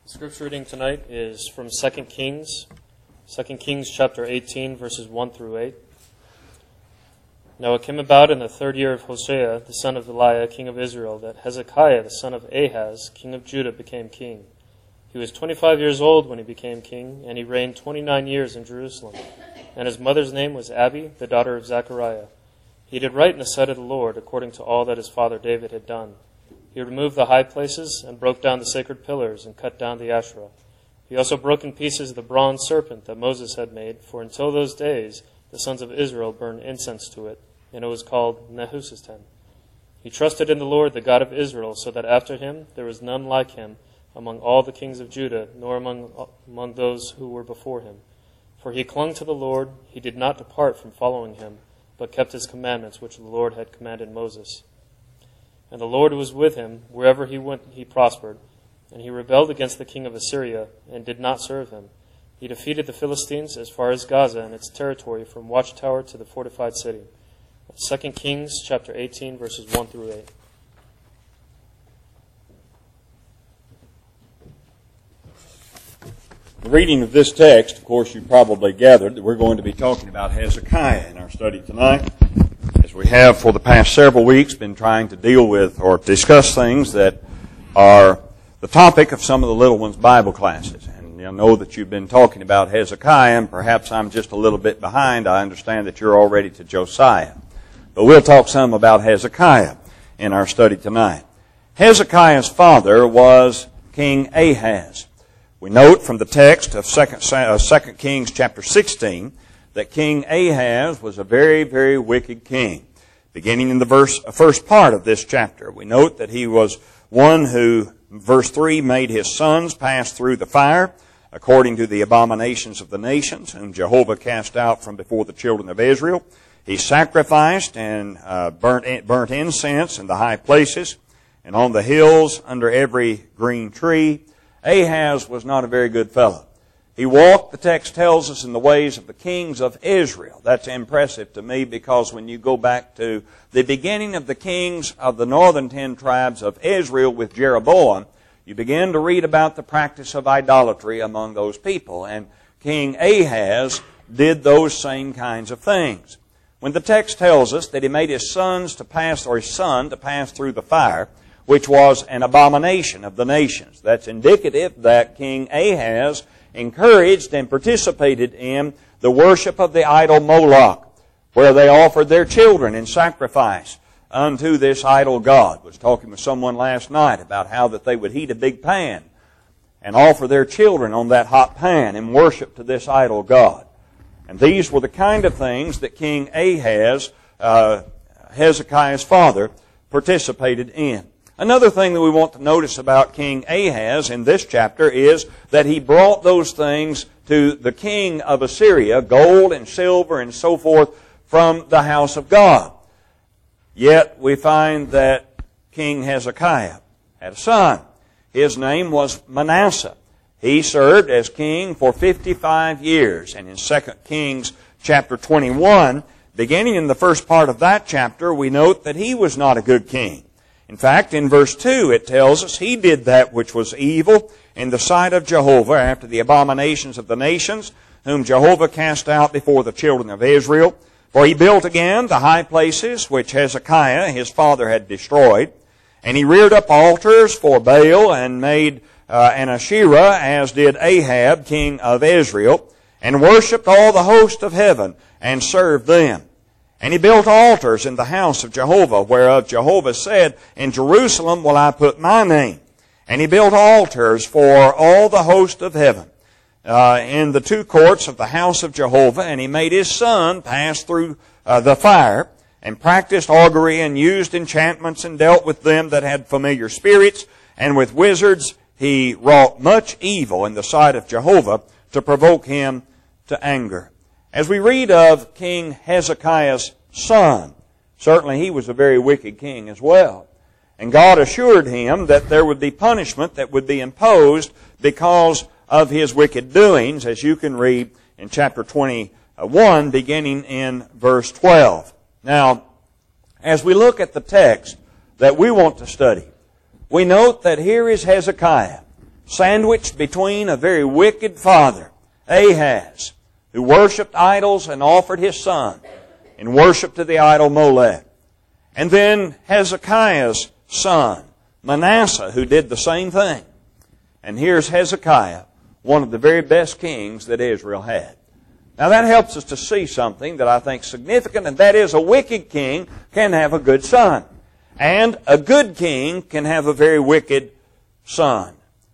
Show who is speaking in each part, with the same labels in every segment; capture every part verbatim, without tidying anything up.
Speaker 1: Scripture reading tonight is from Second Kings, Second Kings chapter eighteen, verses one through eight. Now it came about in the third year of Hoshea, the son of Eliah, king of Israel, that Hezekiah, the son of Ahaz, king of Judah, became king. He was twenty-five years old when he became king, and he reigned twenty-nine years in Jerusalem. And his mother's name was Abi, the daughter of Zechariah. He did right in the sight of the Lord, according to all that his father David had done. He removed the high places and broke down the sacred pillars and cut down the Asherah. He also broke in pieces the bronze serpent that Moses had made, for until those days the sons of Israel burned incense to it, and it was called Nehushtan. He trusted in the Lord, the God of Israel, so that after him there was none like him among all the kings of Judah, nor among, among those who were before him. For he clung to the Lord, he did not depart from following him, but kept his commandments which the Lord had commanded Moses. And the Lord was with him. Wherever he went, he prospered. And he rebelled against the king of Assyria and did not serve him. He defeated the Philistines as far as Gaza and its territory, from watchtower to the fortified city. Second Kings chapter eighteen, verses one through eight.
Speaker 2: The reading of this text, of course, you probably gathered that we're going to be talking about Hezekiah in our study tonight. As we have for the past several weeks been trying to deal with or discuss things that are the topic of some of the little ones' Bible classes. And I know that you've been talking about Hezekiah, and perhaps I'm just a little bit behind. I understand that you're already to Josiah. But we'll talk some about Hezekiah in our study tonight. Hezekiah's father was King Ahaz. We note from the text of Second Kings chapter sixteen that King Ahaz was a very, very wicked king. Beginning in the verse, first part of this chapter, we note that he was one who, verse three, made his sons pass through the fire, according to the abominations of the nations, whom Jehovah cast out from before the children of Israel. He sacrificed and uh, burnt, burnt incense in the high places, and on the hills under every green tree. Ahaz was not a very good fellow. He walked, the text tells us, in the ways of the kings of Israel. That's impressive to me, because when you go back to the beginning of the kings of the northern ten tribes of Israel with Jeroboam, you begin to read about the practice of idolatry among those people. And King Ahaz did those same kinds of things. When the text tells us that he made his sons to pass, or his son to pass through the fire, which was an abomination of the nations, that's indicative that King Ahaz encouraged and participated in the worship of the idol Moloch, where they offered their children in sacrifice unto this idol god. I was talking with someone last night about how that they would heat a big pan and offer their children on that hot pan in worship to this idol god. And these were the kind of things that King Ahaz, uh, Hezekiah's father, participated in. Another thing that we want to notice about King Ahaz in this chapter is that he brought those things to the king of Assyria, gold and silver and so forth, from the house of God. Yet we find that King Hezekiah had a son. His name was Manasseh. He served as king for fifty-five years. And in Second Kings chapter twenty-one, beginning in the first part of that chapter, we note that he was not a good king. In fact, in verse two, it tells us he did that which was evil in the sight of Jehovah after the abominations of the nations, whom Jehovah cast out before the children of Israel. For he built again the high places which Hezekiah his father had destroyed. And he reared up altars for Baal and made uh, an Asherah, as did Ahab, king of Israel, and worshipped all the host of heaven and served them. And he built altars in the house of Jehovah, whereof Jehovah said, In Jerusalem will I put my name. And he built altars for all the host of heaven uh, in the two courts of the house of Jehovah. And he made his son pass through uh, the fire, and practiced augury, and used enchantments, and dealt with them that had familiar spirits, and with wizards. He wrought much evil in the sight of Jehovah to provoke him to anger. As we read of King Hezekiah's son, certainly he was a very wicked king as well. And God assured him that there would be punishment that would be imposed because of his wicked doings, as you can read in chapter twenty-one, beginning in verse twelve. Now, as we look at the text that we want to study, we note that here is Hezekiah, sandwiched between a very wicked father, Ahaz, who worshipped idols and offered his son in worship to the idol Molech. And then Hezekiah's son, Manasseh, who did the same thing. And here's Hezekiah, one of the very best kings that Israel had. Now that helps us to see something that I think is significant, and that is a wicked king can have a good son. And a good king can have a very wicked son,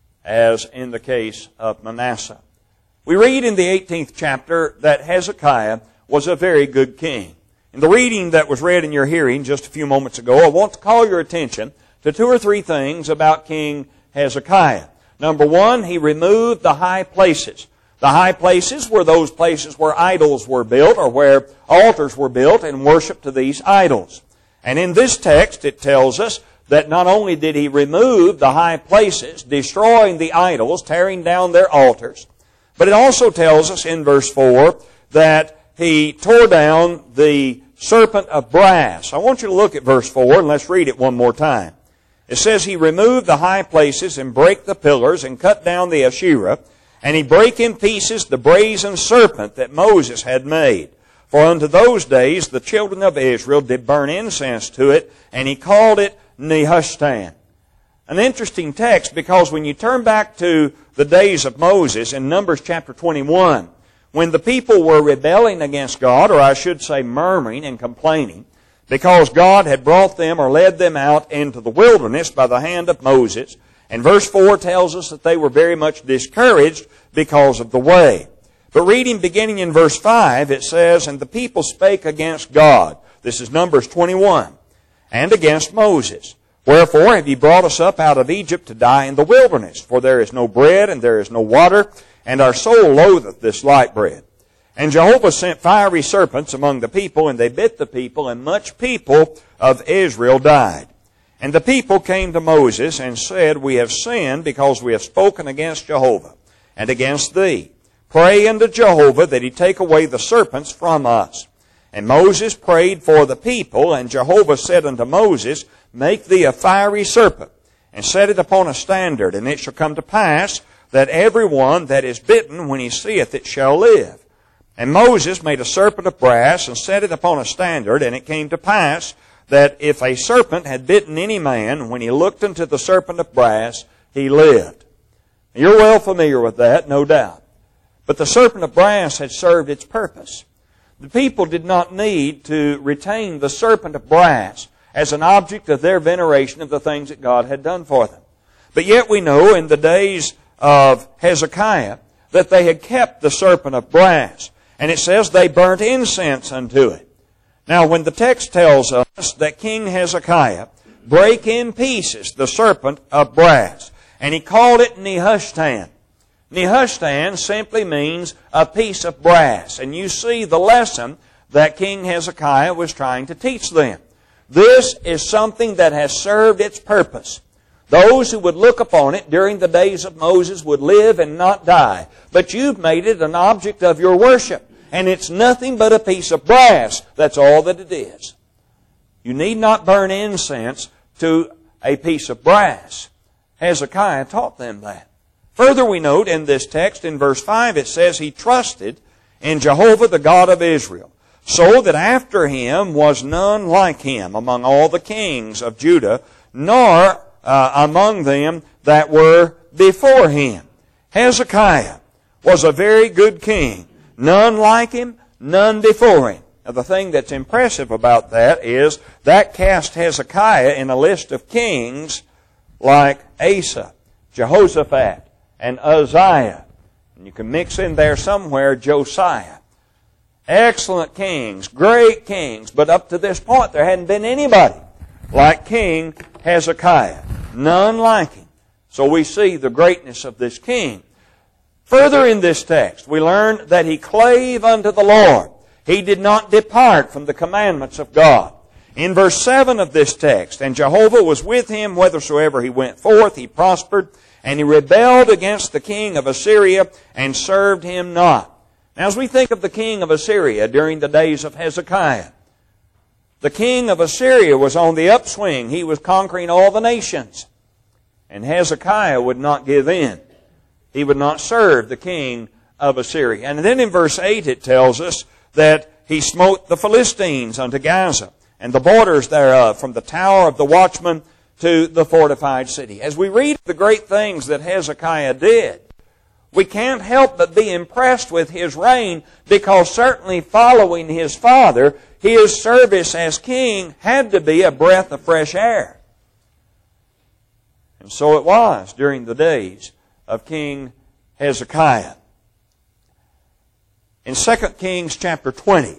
Speaker 2: as in the case of Manasseh. We read in the eighteenth chapter that Hezekiah was a very good king. In the reading that was read in your hearing just a few moments ago, I want to call your attention to two or three things about King Hezekiah. Number one, he removed the high places. The high places were those places where idols were built or where altars were built and worship to these idols. And in this text it tells us that not only did he remove the high places, destroying the idols, tearing down their altars, but it also tells us in verse four that he tore down the serpent of brass. I want you to look at verse four and let's read it one more time. It says, he removed the high places and brake the pillars and cut down the Asherah, and he brake in pieces the brazen serpent that Moses had made. For unto those days the children of Israel did burn incense to it, and he called it Nehushtan. An interesting text, because when you turn back to the days of Moses in Numbers chapter twenty-one, when the people were rebelling against God, or I should say murmuring and complaining, because God had brought them or led them out into the wilderness by the hand of Moses, and verse four tells us that they were very much discouraged because of the way. But reading beginning in verse five, it says, and the people spake against God. This is Numbers twenty-one. And against Moses. Wherefore have ye brought us up out of Egypt to die in the wilderness? For there is no bread, and there is no water, and our soul loatheth this light bread. And Jehovah sent fiery serpents among the people, and they bit the people, and much people of Israel died. And the people came to Moses and said, we have sinned because we have spoken against Jehovah and against thee. Pray unto Jehovah that he take away the serpents from us. And Moses prayed for the people, and Jehovah said unto Moses, make thee a fiery serpent, and set it upon a standard, and it shall come to pass that every one that is bitten, when he seeth it, shall live. And Moses made a serpent of brass, and set it upon a standard, and it came to pass that if a serpent had bitten any man, when he looked into the serpent of brass, he lived. You're well familiar with that, no doubt. But the serpent of brass had served its purpose. The people did not need to retain the serpent of brass as an object of their veneration of the things that God had done for them. But yet we know in the days of Hezekiah that they had kept the serpent of brass. And it says they burnt incense unto it. Now when the text tells us that King Hezekiah brake in pieces the serpent of brass, and he called it Nehushtan. Nehushtan simply means a piece of brass. And you see the lesson that King Hezekiah was trying to teach them. This is something that has served its purpose. Those who would look upon it during the days of Moses would live and not die. But you've made it an object of your worship. And it's nothing but a piece of brass. That's all that it is. You need not burn incense to a piece of brass. Hezekiah taught them that. Further, we note in this text, in verse five, it says, he trusted in Jehovah the God of Israel, so that after him was none like him among all the kings of Judah, nor uh, among them that were before him. Hezekiah was a very good king. None like him, none before him. Now, the thing that's impressive about that is that cast Hezekiah in a list of kings like Asa, Jehoshaphat, and Uzziah. And you can mix in there somewhere Josiah. Excellent kings, great kings, but up to this point there hadn't been anybody like King Hezekiah. None like him. So we see the greatness of this king. Further in this text, we learn that he clave unto the Lord. He did not depart from the commandments of God. In verse seven of this text, and Jehovah was with him whithersoever he went forth, he prospered, and he rebelled against the king of Assyria and served him not. Now, as we think of the king of Assyria during the days of Hezekiah, the king of Assyria was on the upswing. He was conquering all the nations. And Hezekiah would not give in. He would not serve the king of Assyria. And then in verse eight it tells us that he smote the Philistines unto Gaza, and the borders thereof, from the tower of the watchman to the fortified city. As we read the great things that Hezekiah did, we can't help but be impressed with his reign, because certainly following his father, his service as king had to be a breath of fresh air. And so it was during the days of King Hezekiah. In Second Kings chapter twenty,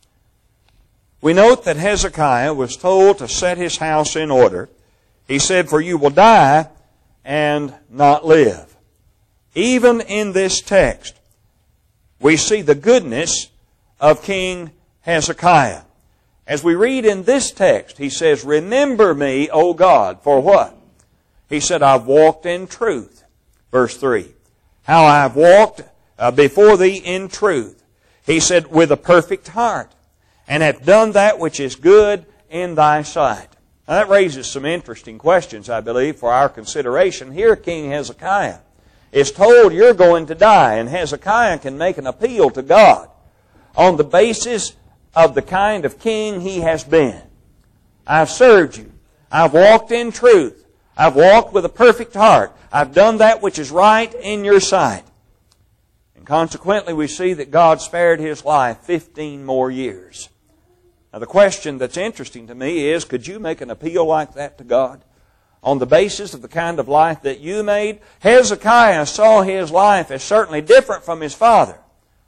Speaker 2: we note that Hezekiah was told to set his house in order. He said, "For you will die and not live." Even in this text, we see the goodness of King Hezekiah. As we read in this text, he says, "Remember me, O God," for what? He said, "I've walked in truth." Verse three. "How I've walked uh, before thee in truth." He said, "with a perfect heart, and have done that which is good in thy sight." Now that raises some interesting questions, I believe, for our consideration. Here King Hezekiah is told, you're going to die, and Hezekiah can make an appeal to God on the basis of the kind of king he has been. "I've served you. I've walked in truth. I've walked with a perfect heart. I've done that which is right in your sight." And consequently, we see that God spared his life fifteen more years. Now the question that's interesting to me is, could you make an appeal like that to God on the basis of the kind of life that you made? Hezekiah saw his life as certainly different from his father.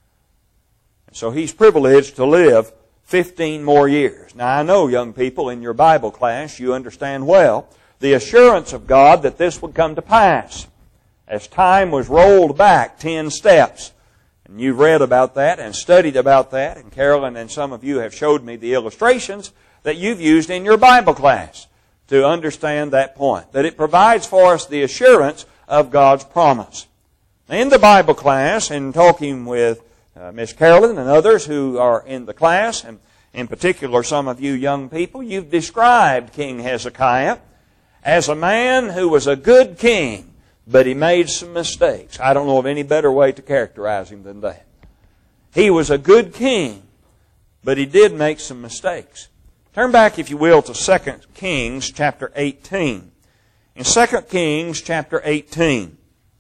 Speaker 2: And so he's privileged to live fifteen more years. Now I know, young people, in your Bible class, you understand well the assurance of God that this would come to pass as time was rolled back ten steps. And you've read about that and studied about that, and Carolyn and some of you have showed me the illustrations that you've used in your Bible class to understand that point, that it provides for us the assurance of God's promise. In the Bible class, in talking with uh, Miss Carolyn and others who are in the class, and in particular some of you young people, you've described King Hezekiah as a man who was a good king, but he made some mistakes. I don't know of any better way to characterize him than that. He was a good king, but he did make some mistakes. Turn back, if you will, to Second Kings chapter eighteen. In Second Kings chapter eighteen,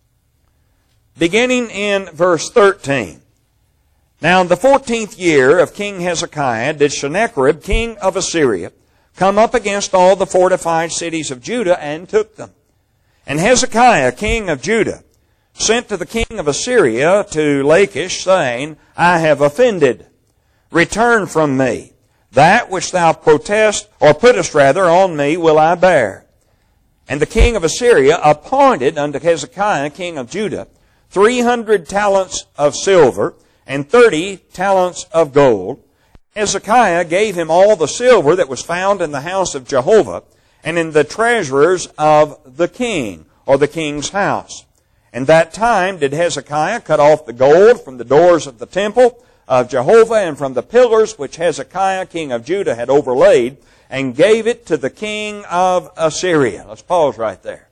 Speaker 2: beginning in verse thirteen. "Now in the fourteenth year of King Hezekiah did Sennacherib, king of Assyria, come up against all the fortified cities of Judah and took them. And Hezekiah, king of Judah, sent to the king of Assyria to Lachish, saying, I have offended. Return from me. That which thou protest, or puttest rather, on me will I bear. And the king of Assyria appointed unto Hezekiah, king of Judah, three hundred talents of silver, and thirty talents of gold. Hezekiah gave him all the silver that was found in the house of Jehovah, and in the treasurers of the king, or the king's house. And that time did Hezekiah cut off the gold from the doors of the temple of Jehovah, and from the pillars which Hezekiah, king of Judah, had overlaid, and gave it to the king of Assyria. Let's pause right there.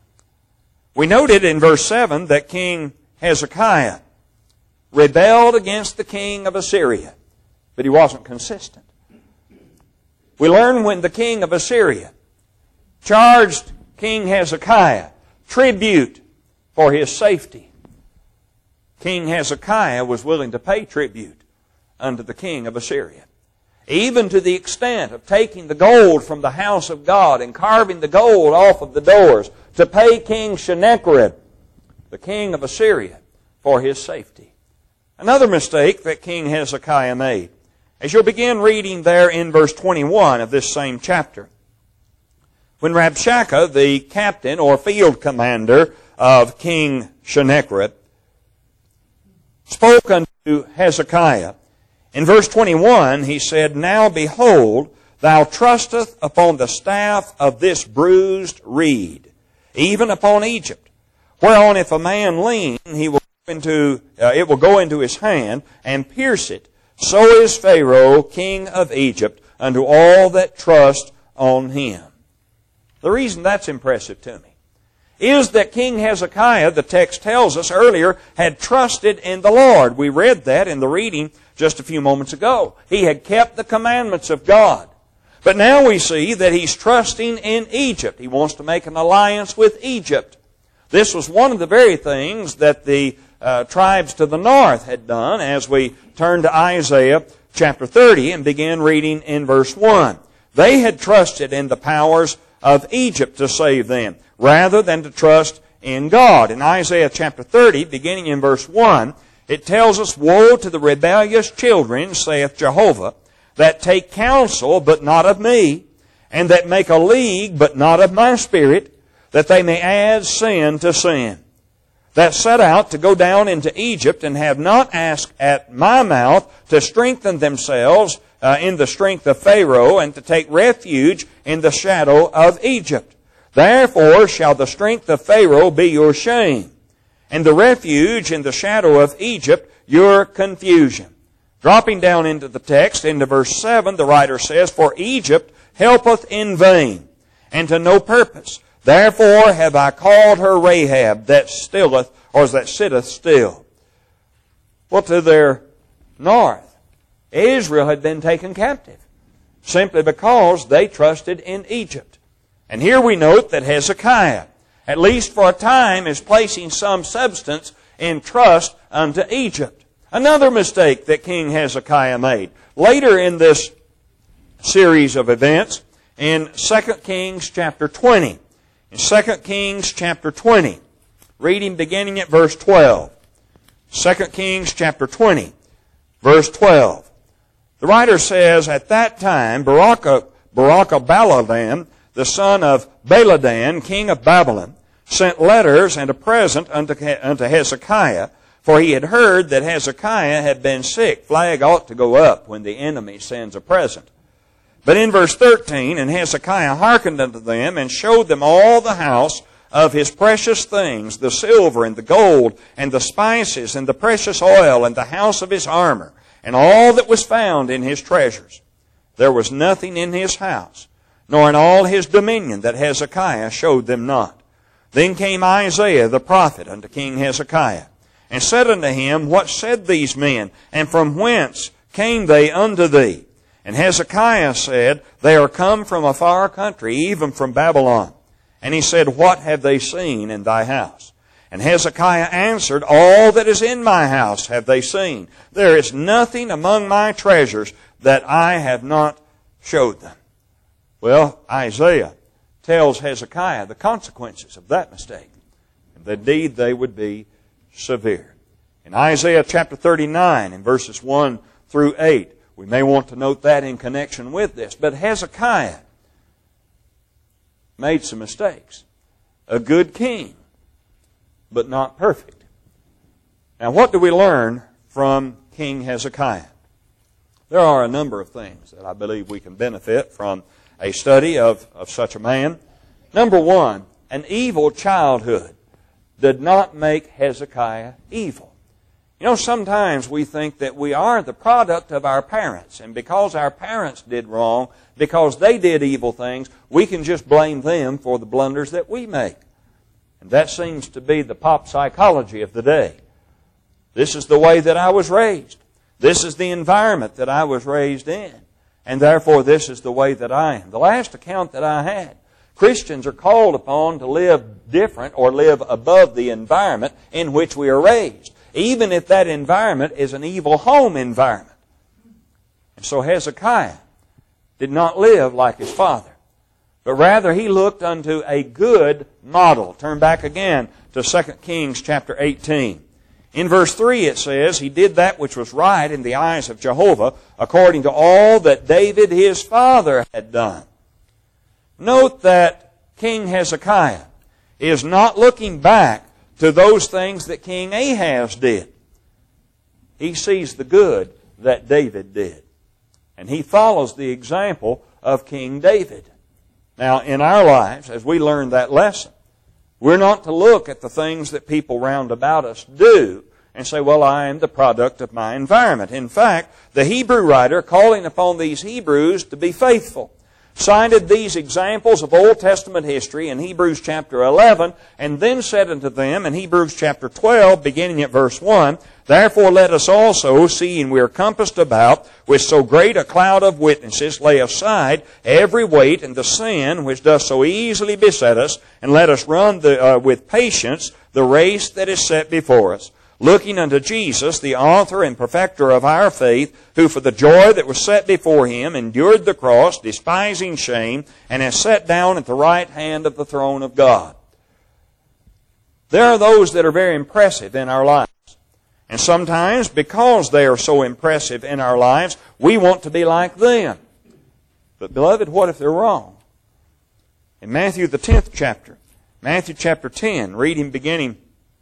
Speaker 2: We noted in verse seven that King Hezekiah rebelled against the king of Assyria, but he wasn't consistent. We learn when the king of Assyria charged King Hezekiah tribute for his safety, King Hezekiah was willing to pay tribute unto the king of Assyria, even to the extent of taking the gold from the house of God and carving the gold off of the doors to pay King Sennacherib, the king of Assyria, for his safety. Another mistake that King Hezekiah made, as you'll begin reading there in verse twenty-one of this same chapter. When Rabshakeh, the captain or field commander of King Sennacherib, spoke unto Hezekiah, in verse twenty-one he said, Now behold, thou trustest upon the staff of this bruised reed, even upon Egypt, whereon if a man lean, he will go into, uh, it will go into his hand and pierce it. So is Pharaoh, king of Egypt, unto all that trust on him. The reason that's impressive to me is that King Hezekiah, the text tells us earlier, had trusted in the Lord. We read that in the reading just a few moments ago. He had kept the commandments of God. But now we see that he's trusting in Egypt. He wants to make an alliance with Egypt. This was one of the very things that the uh, tribes to the north had done as we turn to Isaiah chapter thirty and begin reading in verse one. They had trusted in the powers of Egypt to save them, rather than to trust in God. In Isaiah chapter thirty, beginning in verse one, it tells us, "Woe to the rebellious children, saith Jehovah, that take counsel, but not of me, and that make a league, but not of my spirit, that they may add sin to sin. That set out to go down into Egypt, and have not asked at my mouth to strengthen themselves uh, in the strength of Pharaoh, and to take refuge in the shadow of Egypt. Therefore shall the strength of Pharaoh be your shame, and the refuge in the shadow of Egypt your confusion." Dropping down into the text, into verse seven, the writer says, "For Egypt helpeth in vain, and to no purpose. Therefore have I called her Rahab, that stilleth, or that sitteth still." Well, to their north, Israel had been taken captive, simply because they trusted in Egypt. And here we note that Hezekiah, at least for a time, is placing some substance in trust unto Egypt. Another mistake that King Hezekiah made. Later in this series of events, in Second Kings chapter twenty. In Second Kings chapter twenty, reading beginning at verse twelve. Second Kings chapter twenty, verse twelve. The writer says, "At that time, Barachbaladan, the son of Baladan, king of Babylon, sent letters and a present unto, unto Hezekiah, for he had heard that Hezekiah had been sick." Flag ought to go up when the enemy sends a present. But in verse thirteen, "And Hezekiah hearkened unto them, and showed them all the house of his precious things, the silver and the gold, and the spices, and the precious oil, and the house of his armor, and all that was found in his treasures. There was nothing in his house, nor in all his dominion, that Hezekiah showed them not. Then came Isaiah the prophet unto King Hezekiah, and said unto him, What said these men, and from whence came they unto thee? And Hezekiah said, They are come from a far country, even from Babylon. And he said, What have they seen in thy house? And Hezekiah answered, All that is in my house have they seen. There is nothing among my treasures that I have not showed them. Well, Isaiah tells Hezekiah the consequences of that mistake. And indeed, they would be severe. In Isaiah chapter thirty-nine, in verses one through eight, we may want to note that in connection with this. But Hezekiah made some mistakes. A good king, but not perfect. Now, what do we learn from King Hezekiah? There are a number of things that I believe we can benefit from a study of, of such a man. Number one, an evil childhood did not make Hezekiah evil. You know, sometimes we think that we are the product of our parents, and because our parents did wrong, because they did evil things, we can just blame them for the blunders that we make. And that seems to be the pop psychology of the day. This is the way that I was raised. This is the environment that I was raised in. And therefore, this is the way that I am. The last account that I had, Christians are called upon to live different or live above the environment in which we are raised, even if that environment is an evil home environment. And so Hezekiah did not live like his father, but rather he looked unto a good model. Turn back again to Second Kings chapter eighteen. In verse three it says, He did that which was right in the eyes of Jehovah, according to all that David his father had done. Note that King Hezekiah is not looking back to those things that King Ahaz did. He sees the good that David did. And he follows the example of King David. Now, in our lives, as we learn that lesson, we're not to look at the things that people round about us do and say, well, I am the product of my environment. In fact, the Hebrew writer, calling upon these Hebrews to be faithful, cited these examples of Old Testament history in Hebrews chapter eleven, and then said unto them in Hebrews chapter twelve, beginning at verse one, Therefore let us also, seeing we are compassed about with so great a cloud of witnesses, lay aside every weight and the sin which doth so easily beset us, and let us run the, uh, with patience the race that is set before us, looking unto Jesus, the author and perfecter of our faith, who for the joy that was set before him endured the cross, despising shame, and has sat down at the right hand of the throne of God. There are those that are very impressive in our lives. And sometimes, because they are so impressive in our lives, we want to be like them. But beloved, what if they're wrong? In Matthew the tenth chapter, Matthew chapter ten, reading beginning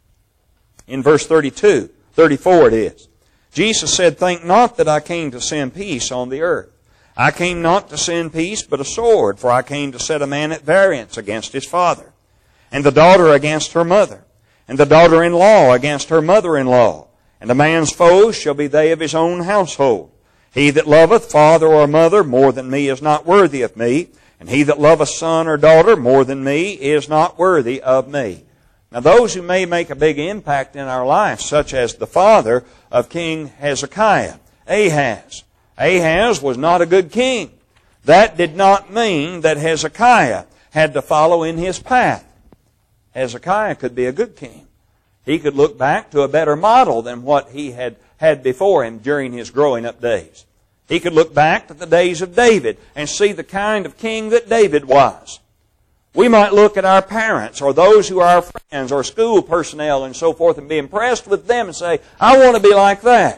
Speaker 2: in verse thirty-two, thirty-four it is. Jesus said, Think not that I came to send peace on the earth. I came not to send peace, but a sword, for I came to set a man at variance against his father, and the daughter against her mother, and the daughter-in-law against her mother-in-law. And a man's foes shall be they of his own household. He that loveth father or mother more than me is not worthy of me, and he that loveth son or daughter more than me is not worthy of me. Now those who may make a big impact in our life, such as the father of King Hezekiah, Ahaz. Ahaz was not a good king. That did not mean that Hezekiah had to follow in his path. Hezekiah could be a good king. He could look back to a better model than what he had had before him during his growing up days. He could look back to the days of David and see the kind of king that David was. We might look at our parents or those who are our friends or school personnel and so forth and be impressed with them and say, I want to be like that.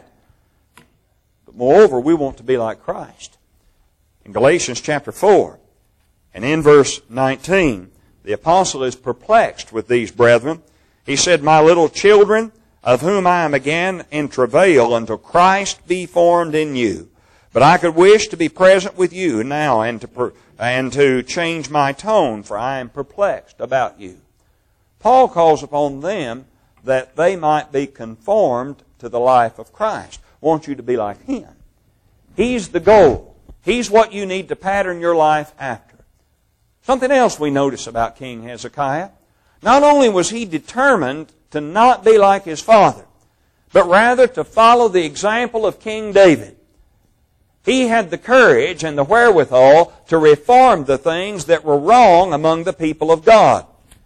Speaker 2: But moreover, we want to be like Christ. In Galatians chapter four and in verse nineteen, the apostle is perplexed with these brethren. He said, My little children, of whom I am again in travail until Christ be formed in you. But I could wish to be present with you now and to, and to change my tone, for I am perplexed about you. Paul calls upon them that they might be conformed to the life of Christ. Want you to be like Him. He's the goal. He's what you need to pattern your life after. Something else we notice about King Hezekiah. Not only was he determined to not be like his father, but rather to follow the example of King David. He had the courage and the wherewithal to reform the things that were wrong among the people of God.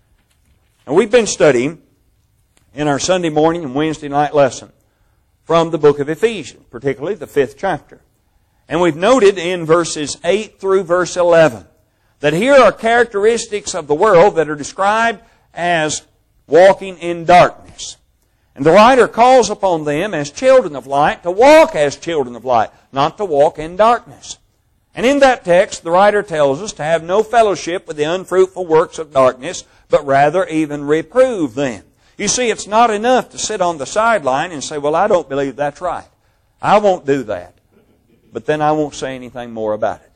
Speaker 2: And we've been studying in our Sunday morning and Wednesday night lesson from the book of Ephesians, particularly the fifth chapter. And we've noted in verses eight through verse eleven that here are characteristics of the world that are described as walking in darkness. And the writer calls upon them as children of light to walk as children of light, not to walk in darkness. And in that text, the writer tells us to have no fellowship with the unfruitful works of darkness, but rather even reprove them. You see, it's not enough to sit on the sideline and say, well, I don't believe that's right. I won't do that. But then I won't say anything more about it.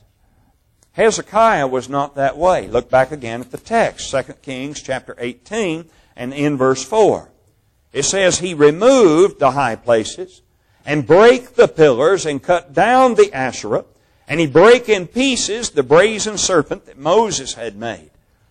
Speaker 2: Hezekiah was not that way. Look back again at the text, Second Kings chapter eighteen and in verse four. It says, He removed the high places and brake the pillars and cut down the Asherah, and he brake in pieces the brazen serpent that Moses had made.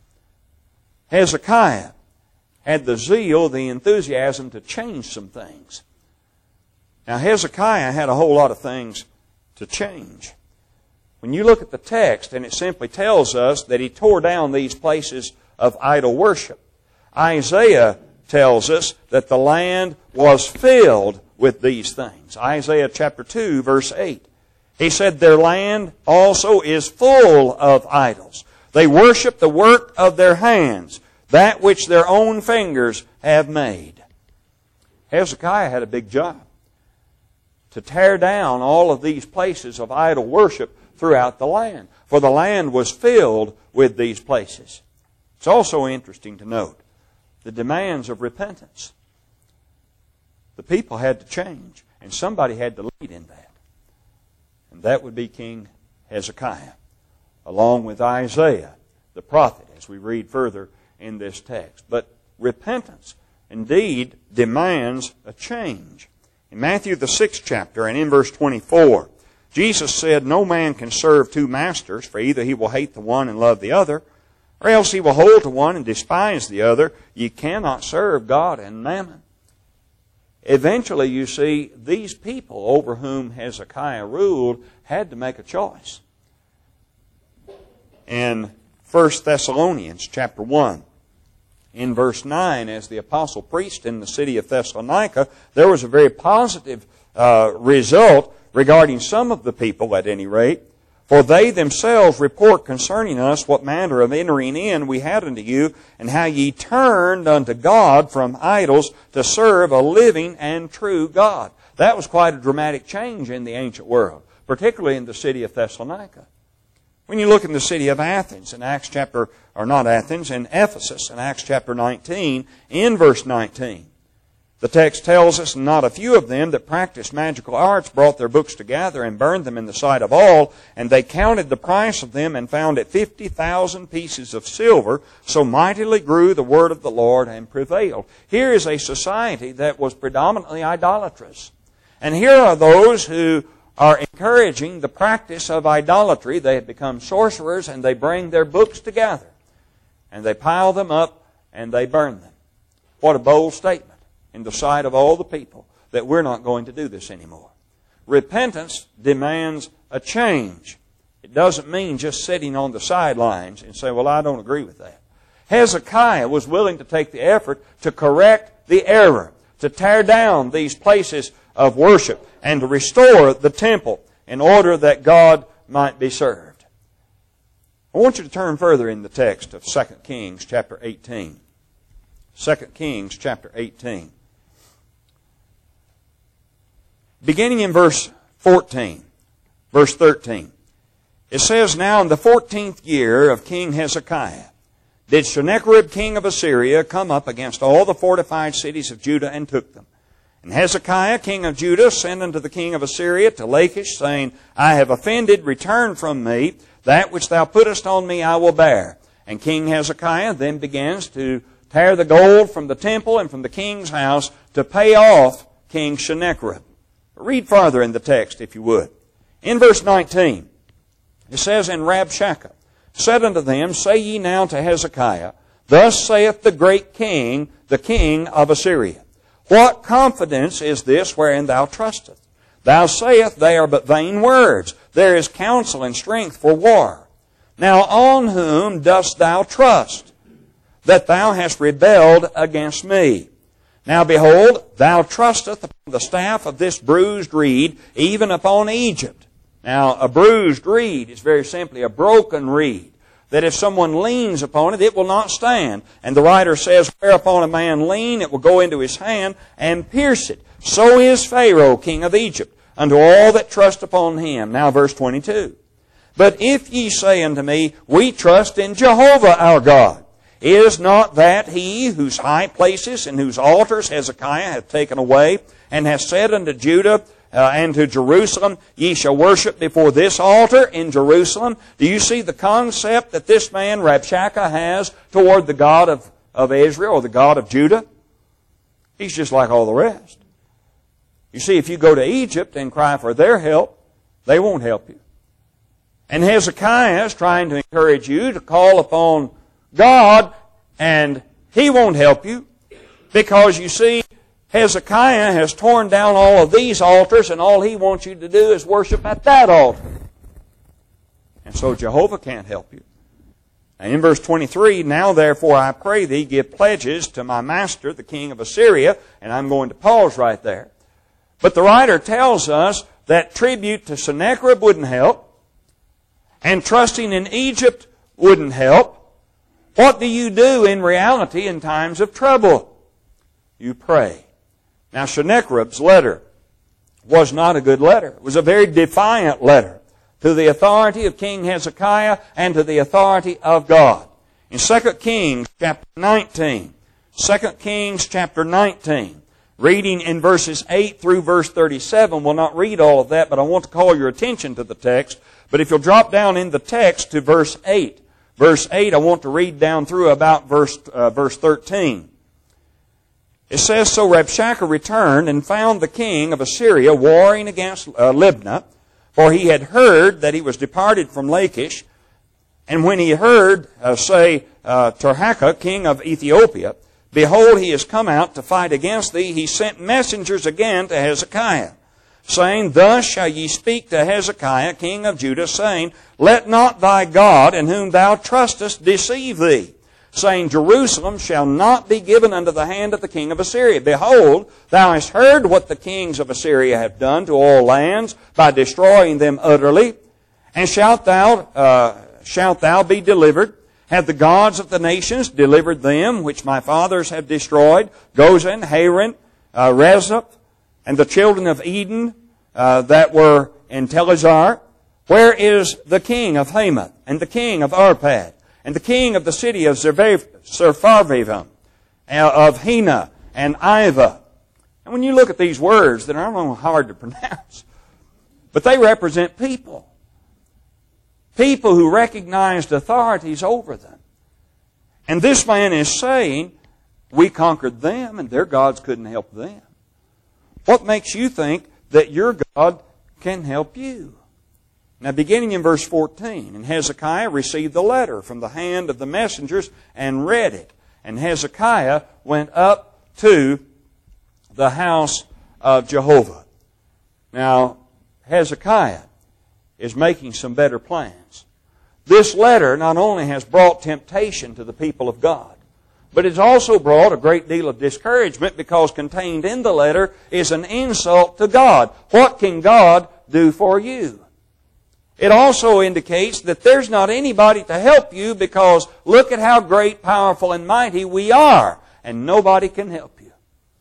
Speaker 2: Hezekiah had the zeal, the enthusiasm to change some things. Now Hezekiah had a whole lot of things to change. When you look at the text, and it simply tells us that he tore down these places of idol worship. Isaiah tells us that the land was filled with these things. Isaiah chapter two, verse eight. He said, Their land also is full of idols. They worship the work of their hands, that which their own fingers have made. Hezekiah had a big job to tear down all of these places of idol worship throughout the land. For the land was filled with these places. It's also interesting to note the demands of repentance. The people had to change, and somebody had to lead in that. And that would be King Hezekiah, along with Isaiah, the prophet, as we read further in this text. But repentance, indeed, demands a change. In Matthew the sixth chapter and in verse twenty-four, Jesus said, no man can serve two masters, for either he will hate the one and love the other, or else he will hold to one and despise the other. You cannot serve God and mammon. Eventually, you see, these people over whom Hezekiah ruled had to make a choice. In First Thessalonians chapter one, in verse nine, as the apostle preached in the city of Thessalonica, there was a very positive uh, result regarding some of the people at any rate. For they themselves report concerning us what manner of entering in we had unto you, and how ye turned unto God from idols to serve a living and true God. That was quite a dramatic change in the ancient world, particularly in the city of Thessalonica. When you look in the city of Athens, in Acts chapter, or not Athens, in Ephesus, in Acts chapter nineteen, in verse nineteen, the text tells us, not a few of them that practiced magical arts brought their books together and burned them in the sight of all, and they counted the price of them and found it fifty thousand pieces of silver. So mightily grew the word of the Lord and prevailed. Here is a society that was predominantly idolatrous. And here are those who are encouraging the practice of idolatry. They have become sorcerers, and they bring their books together, and they pile them up, and they burn them. What a bold statement in the sight of all the people, that we're not going to do this anymore. Repentance demands a change. It doesn't mean just sitting on the sidelines and say, well, I don't agree with that. Hezekiah was willing to take the effort to correct the error, to tear down these places of worship, and to restore the temple in order that God might be served. I want you to turn further in the text of Second Kings chapter eighteen. Second Kings chapter eighteen. Beginning in verse fourteen, verse thirteen, it says, Now in the fourteenth year of King Hezekiah did Sennacherib king of Assyria come up against all the fortified cities of Judah and took them. And Hezekiah king of Judah sent unto the king of Assyria to Lachish, saying, I have offended, return from me. That which thou puttest on me I will bear. And King Hezekiah then begins to tear the gold from the temple and from the king's house to pay off King Sennacherib. Read farther in the text, if you would. In verse nineteen, it says, And Rabshakeh said unto them, Say ye now to Hezekiah, Thus saith the great king, the king of Assyria, What confidence is this wherein thou trustest? Thou sayest, They are but vain words. There is counsel and strength for war. Now on whom dost thou trust, that thou hast rebelled against me? Now behold, thou trustest upon the staff of this bruised reed, even upon Egypt. Now a bruised reed is very simply a broken reed, that if someone leans upon it, it will not stand. And the writer says, Whereupon a man lean, it will go into his hand and pierce it. So is Pharaoh, king of Egypt, unto all that trust upon him. Now verse twenty-two. But if ye say unto me, We trust in Jehovah our God, is not that he whose high places and whose altars Hezekiah hath taken away, and hath said unto Judah uh, and to Jerusalem, Ye shall worship before this altar in Jerusalem? Do you see the concept that this man Rabshakeh has toward the God of, of Israel, or the God of Judah? He's just like all the rest. You see, if you go to Egypt and cry for their help, they won't help you. And Hezekiah is trying to encourage you to call upon God, and He won't help you, because you see, Hezekiah has torn down all of these altars, and all he wants you to do is worship at that altar. And so Jehovah can't help you. And in verse twenty-three, Now therefore I pray thee, give pledges to my master, the king of Assyria, and I'm going to pause right there. But the writer tells us that tribute to Sennacherib wouldn't help, and trusting in Egypt wouldn't help. What do you do in reality in times of trouble? You pray. Now, Sennacherib's letter was not a good letter. It was a very defiant letter to the authority of King Hezekiah and to the authority of God. In Second Kings chapter nineteen, Second Kings chapter nineteen, reading in verses eight through verse thirty-seven, we'll not read all of that, but I want to call your attention to the text. But if you'll drop down in the text to verse eight, Verse eight, I want to read down through about verse, uh, verse thirteen. It says, So Rabshakeh returned and found the king of Assyria warring against uh, Libnah, For he had heard that he was departed from Lachish, and when he heard, uh, say, uh, Tirhakah, king of Ethiopia, behold, he is come out to fight against thee, he sent messengers again to Hezekiah, saying, Thus shall ye speak to Hezekiah, king of Judah, saying, Let not thy God, in whom thou trustest, deceive thee, saying, Jerusalem shall not be given unto the hand of the king of Assyria. Behold, thou hast heard what the kings of Assyria have done to all lands by destroying them utterly. And shalt thou, uh, shalt thou be delivered? Have the gods of the nations delivered them, which my fathers have destroyed? Gozan, Haran, uh, Rezeph, and the children of Eden uh, that were in Telazar? Where is the king of Hamath, and the king of Arpad, and the king of the city of Sepharvaim, of Hena and Iva? And when you look at these words that are hard to pronounce, but they represent people. People who recognized authorities over them. And this man is saying, we conquered them and their gods couldn't help them. What makes you think that your God can help you? Now, beginning in verse fourteen, and Hezekiah received the letter from the hand of the messengers and read it. And Hezekiah went up to the house of Jehovah. Now, Hezekiah is making some better plans. This letter not only has brought temptation to the people of God, but it's also brought a great deal of discouragement, because contained in the letter is an insult to God. What can God do for you? It also indicates that there's not anybody to help you, because look at how great, powerful, and mighty we are, and nobody can help you.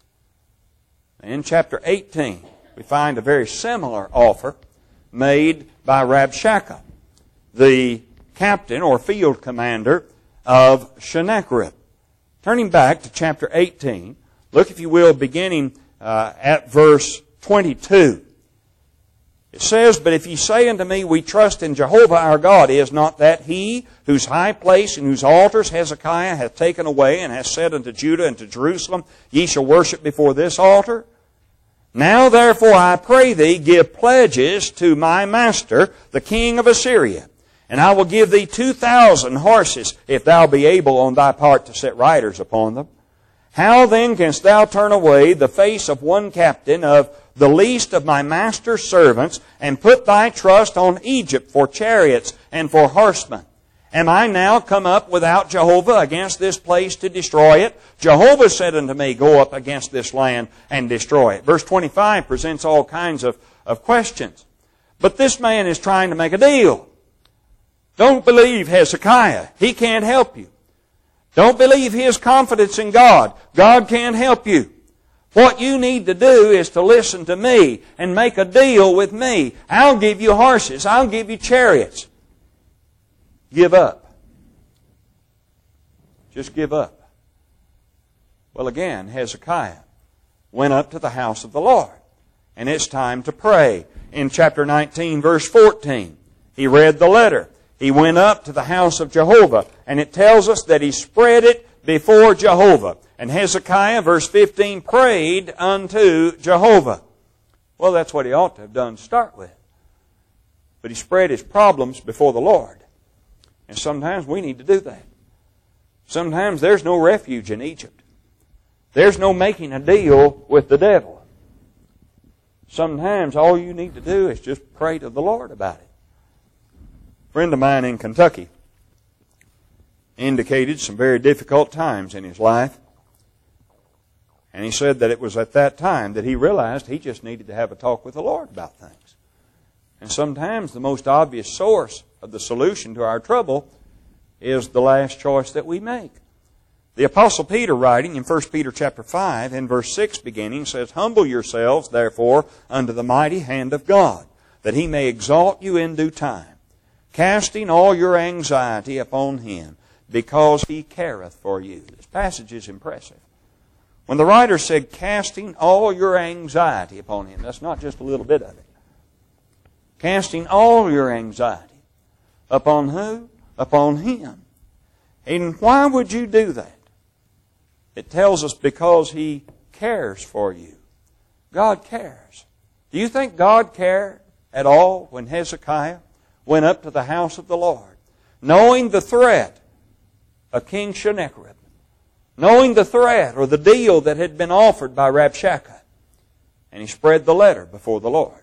Speaker 2: In chapter eighteen, we find a very similar offer made by Rabshakeh, the captain or field commander of Sennacherib. Turning back to chapter eighteen, look, if you will, beginning uh, at verse twenty-two. It says, But if ye say unto me, We trust in Jehovah our God, is not that He, whose high place and whose altars Hezekiah hath taken away, and hath said unto Judah and to Jerusalem, Ye shall worship before this altar? Now therefore I pray thee, give pledges to my master, the king of Assyria, and I will give thee two thousand horses, if thou be able on thy part to set riders upon them. How then canst thou turn away the face of one captain of the least of my master's servants, and put thy trust on Egypt for chariots and for horsemen? Am I now come up without Jehovah against this place to destroy it? Jehovah said unto me, Go up against this land and destroy it. Verse twenty-five presents all kinds of, of questions. But this man is trying to make a deal. Don't believe Hezekiah. He can't help you. Don't believe his confidence in God. God can't help you. What you need to do is to listen to me and make a deal with me. I'll give you horses. I'll give you chariots. Give up. Just give up. Well, again, Hezekiah went up to the house of the Lord. And it's time to pray. In chapter nineteen, verse fourteen, he read the letter. He went up to the house of Jehovah. And it tells us that he spread it before Jehovah. And Hezekiah, verse fifteen, prayed unto Jehovah. Well, that's what he ought to have done to start with. But he spread his problems before the Lord. And sometimes we need to do that. Sometimes there's no refuge in Egypt. There's no making a deal with the devil. Sometimes all you need to do is just pray to the Lord about it. A friend of mine in Kentucky indicated some very difficult times in his life. And he said that it was at that time that he realized he just needed to have a talk with the Lord about things. And sometimes the most obvious source of the solution to our trouble is the last choice that we make. The Apostle Peter, writing in First Peter chapter five, in verse six beginning, says, Humble yourselves, therefore, under the mighty hand of God, that He may exalt you in due time, casting all your anxiety upon Him, because He careth for you. This passage is impressive. When the writer said, casting all your anxiety upon Him, that's not just a little bit of it. Casting all your anxiety. Upon who? Upon Him. And why would you do that? It tells us because He cares for you. God cares. Do you think God cared at all when Hezekiah went up to the house of the Lord, knowing the threat of King Sennacherib, knowing the threat or the deal that had been offered by Rabshakeh, and he spread the letter before the Lord.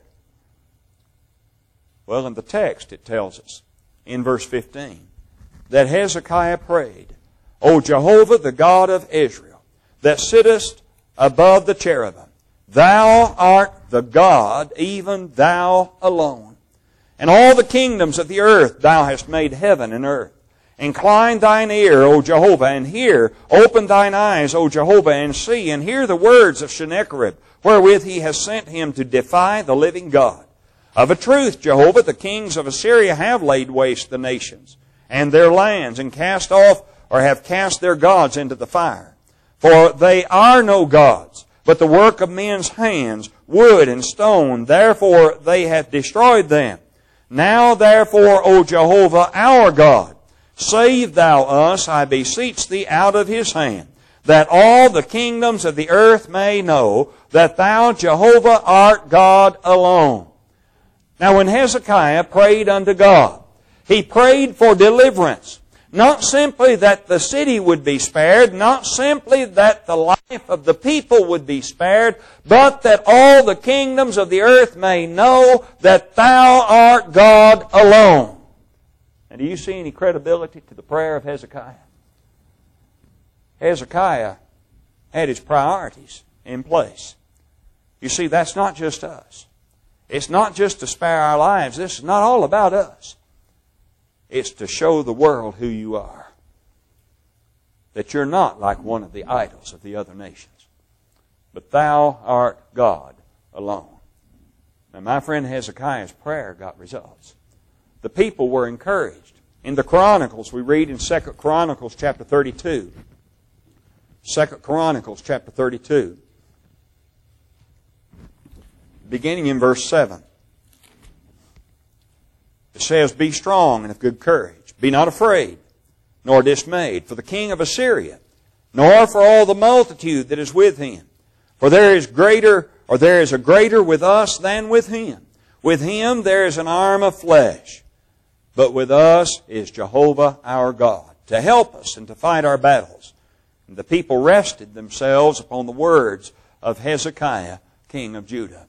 Speaker 2: Well, in the text it tells us, in verse fifteen, that Hezekiah prayed, O Jehovah, the God of Israel, that sittest above the cherubim, Thou art the God, even Thou alone. And all the kingdoms of the earth Thou hast made heaven and earth. Incline Thine ear, O Jehovah, and hear. Open Thine eyes, O Jehovah, and see, and hear the words of Sennacherib, wherewith he has sent him to defy the living God. Of a truth, Jehovah, the kings of Assyria have laid waste the nations and their lands, and cast off, or have cast their gods into the fire. For they are no gods, but the work of men's hands, wood and stone. Therefore they hath destroyed them. Now therefore, O Jehovah, our God, save Thou us, I beseech Thee, out of his hand, that all the kingdoms of the earth may know that Thou, Jehovah, art God alone. Now when Hezekiah prayed unto God, he prayed for deliverance. Not simply that the city would be spared, not simply that the life of the people would be spared, but that all the kingdoms of the earth may know that Thou art God alone. And do you see any credibility to the prayer of Hezekiah? Hezekiah had his priorities in place. You see, that's not just us. It's not just to spare our lives. This is not all about us. It's to show the world who you are. That you're not like one of the idols of the other nations. But Thou art God alone. Now, my friend Hezekiah's prayer got results. The people were encouraged. In the Chronicles, we read in Second Chronicles chapter thirty-two. Second Chronicles chapter thirty-two. Beginning in verse seven. It says, Be strong and of good courage. Be not afraid, nor dismayed, for the king of Assyria, nor for all the multitude that is with him. For there is greater, or there is a greater with us than with him. With him there is an arm of flesh. But with us is Jehovah our God, to help us and to fight our battles. And the people rested themselves upon the words of Hezekiah, king of Judah.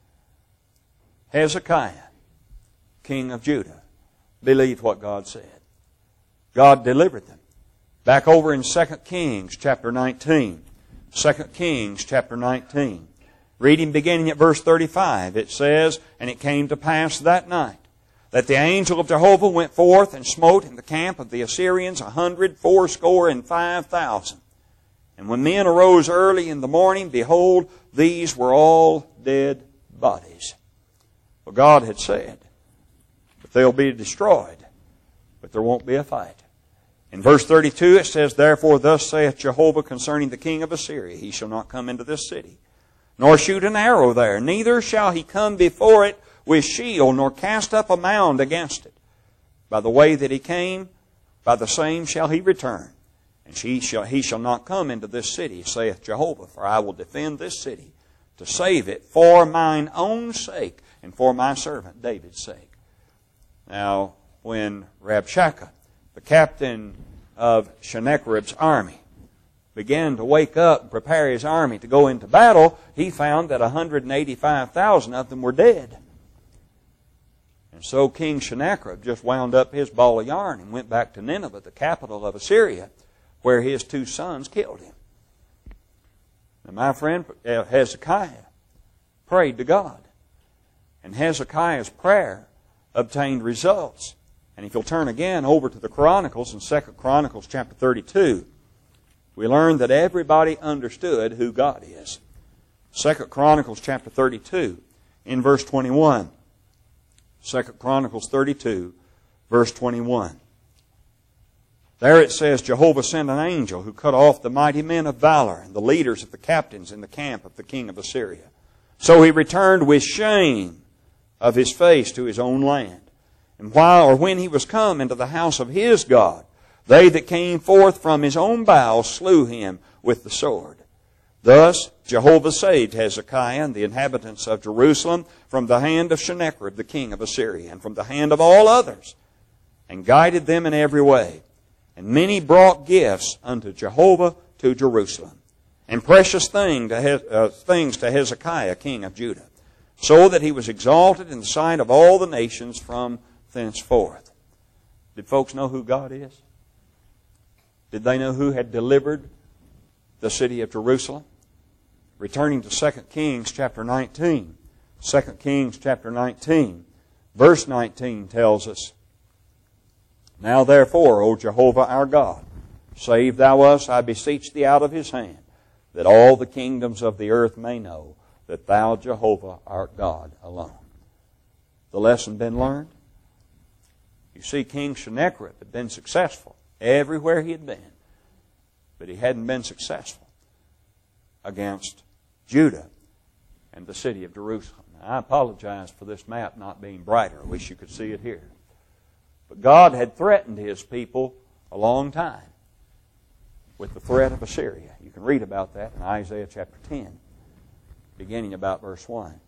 Speaker 2: Hezekiah, king of Judah, believed what God said. God delivered them. Back over in Second Kings chapter nineteen. Second Kings chapter nineteen. Reading beginning at verse thirty-five, it says, And it came to pass that night, that the angel of Jehovah went forth and smote in the camp of the Assyrians a hundred fourscore and five thousand. And when men arose early in the morning, behold, these were all dead bodies. Well, God had said, they'll be destroyed, but there won't be a fight. In verse thirty-two it says, Therefore thus saith Jehovah concerning the king of Assyria, He shall not come into this city, nor shoot an arrow there, neither shall he come before it with shield, nor cast up a mound against it. By the way that he came, by the same shall he return. And he shall, he shall not come into this city, saith Jehovah, for I will defend this city, to save it for mine own sake, and for my servant David's sake. Now, when Rabshakeh, the captain of Sennacherib's army, began to wake up and prepare his army to go into battle, he found that one hundred eighty-five thousand of them were dead. And so King Sennacherib just wound up his ball of yarn and went back to Nineveh, the capital of Assyria, where his two sons killed him. And my friend Hezekiah prayed to God. And Hezekiah's prayer obtained results. And if you'll turn again over to the Chronicles in Second Chronicles chapter thirty-two, we learn that everybody understood who God is. Second Chronicles chapter thirty-two in verse twenty-one. Second Chronicles thirty-two, verse twenty-one. There it says, Jehovah sent an angel who cut off the mighty men of valor and the leaders of the captains in the camp of the king of Assyria. So he returned with shame of his face to his own land. And while or when he was come into the house of his God, they that came forth from his own bowels slew him with the sword. Thus Jehovah saved Hezekiah and the inhabitants of Jerusalem from the hand of Sennacherib, the king of Assyria, and from the hand of all others, and guided them in every way. And many brought gifts unto Jehovah to Jerusalem, and precious thing to Hez- uh, things to Hezekiah, king of Judah, so that he was exalted in the sight of all the nations from thenceforth. Did folks know who God is? Did they know who had delivered the city of Jerusalem? Returning to Second Kings chapter nineteen. Second Kings chapter nineteen. Verse nineteen tells us, Now therefore, O Jehovah our God, save thou us, I beseech thee, out of his hand, that all the kingdoms of the earth may know that thou, Jehovah, art God alone. The lesson been learned? You see, King Sennacherib had been successful everywhere he had been, but he hadn't been successful against Judah and the city of Jerusalem. Now, I apologize for this map not being brighter. I wish you could see it here. But God had threatened His people a long time with the threat of Assyria. You can read about that in Isaiah chapter ten, beginning about verse one.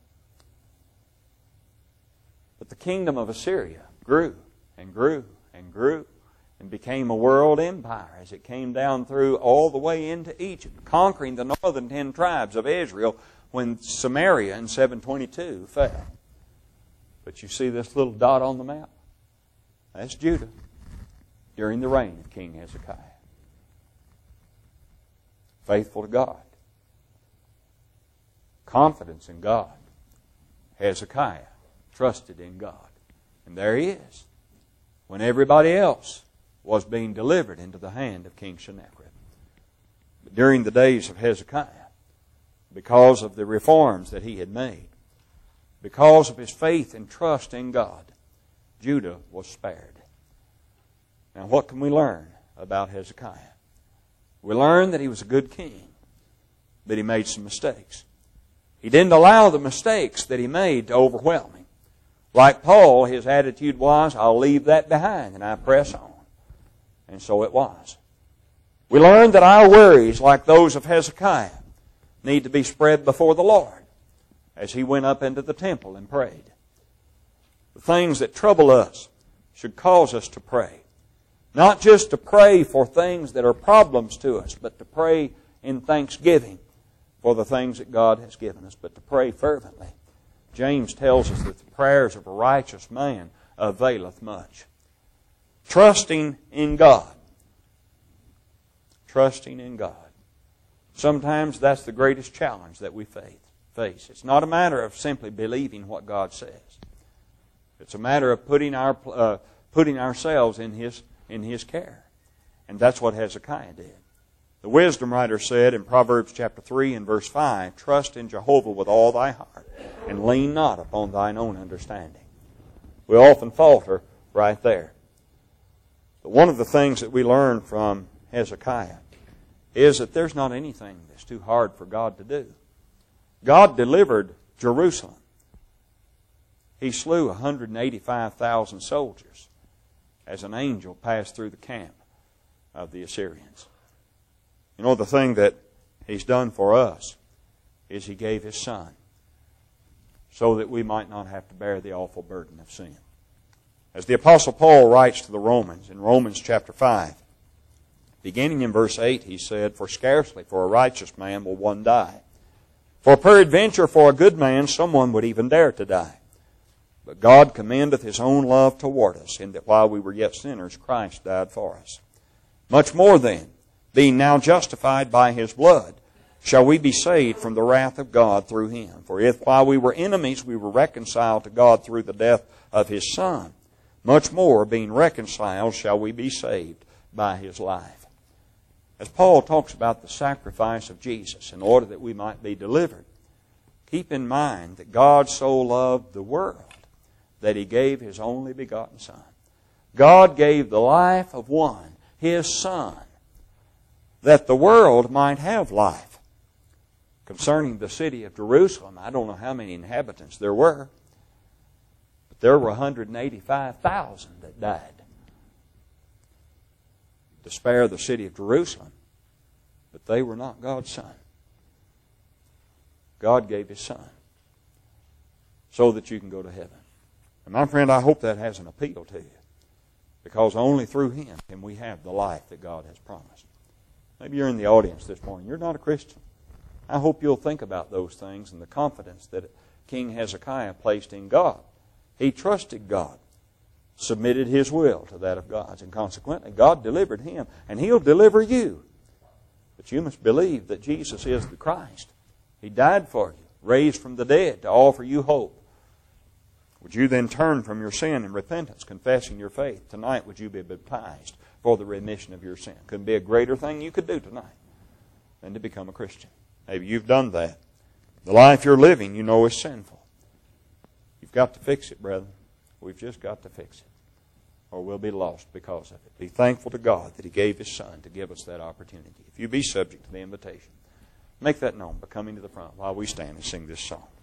Speaker 2: But the kingdom of Assyria grew and grew and grew and became a world empire as it came down through all the way into Egypt, conquering the northern ten tribes of Israel when Samaria in seven twenty-two fell. But you see this little dot on the map? That's Judah during the reign of King Hezekiah. Faithful to God. Confidence in God. Hezekiah trusted in God. And there he is, when everybody else was being delivered into the hand of King Sennacherib. But during the days of Hezekiah, because of the reforms that he had made, because of his faith and trust in God, Judah was spared. Now what can we learn about Hezekiah? We learn that he was a good king, but he made some mistakes. He didn't allow the mistakes that he made to overwhelm him. Like Paul, his attitude was, I'll leave that behind and I press on. And so it was. We learn that our worries, like those of Hezekiah, need to be spread before the Lord as he went up into the temple and prayed. The things that trouble us should cause us to pray. Not just to pray for things that are problems to us, but to pray in thanksgiving for the things that God has given us, but to pray fervently. James tells us that the prayers of a righteous man availeth much. Trusting in God. Trusting in God. Sometimes that's the greatest challenge that we face. It's not a matter of simply believing what God says. It's a matter of putting our uh, putting ourselves in His in His care. And that's what Hezekiah did. The wisdom writer said in Proverbs chapter three and verse five, Trust in Jehovah with all thy heart, and lean not upon thine own understanding. We often falter right there. But one of the things that we learn from Hezekiah is that there's not anything that's too hard for God to do. God delivered Jerusalem. He slew one hundred eighty-five thousand soldiers as an angel passed through the camp of the Assyrians. You know, the thing that He's done for us is He gave His Son so that we might not have to bear the awful burden of sin. As the Apostle Paul writes to the Romans in Romans chapter five, beginning in verse eight, he said, For scarcely for a righteous man will one die. For peradventure for a good man someone would even dare to die. But God commendeth His own love toward us, in that while we were yet sinners, Christ died for us. Much more then, being now justified by His blood, shall we be saved from the wrath of God through Him. For if while we were enemies we were reconciled to God through the death of His Son, much more, being reconciled, shall we be saved by His life. As Paul talks about the sacrifice of Jesus in order that we might be delivered, keep in mind that God so loved the world that He gave His only begotten Son. God gave the life of one, His Son, that the world might have life. Concerning the city of Jerusalem, I don't know how many inhabitants there were, but there were one hundred eighty-five thousand that died to spare the city of Jerusalem. But they were not God's Son. God gave His Son so that you can go to heaven. And my friend, I hope that has an appeal to you, because only through Him can we have the life that God has promised. Maybe you're in the audience this morning. You're not a Christian. I hope you'll think about those things and the confidence that King Hezekiah placed in God. He trusted God, submitted his will to that of God's, and consequently God delivered him, and He'll deliver you. But you must believe that Jesus is the Christ. He died for you, raised from the dead to offer you hope. Would you then turn from your sin in repentance, confessing your faith? Tonight, would you be baptized for the remission of your sin? Couldn't be a greater thing you could do tonight than to become a Christian. Maybe you've done that. The life you're living, you know, is sinful. You've got to fix it, brethren. We've just got to fix it, or we'll be lost because of it. Be thankful to God that He gave His Son to give us that opportunity. If you be subject to the invitation, make that known by coming to the front while we stand and sing this song.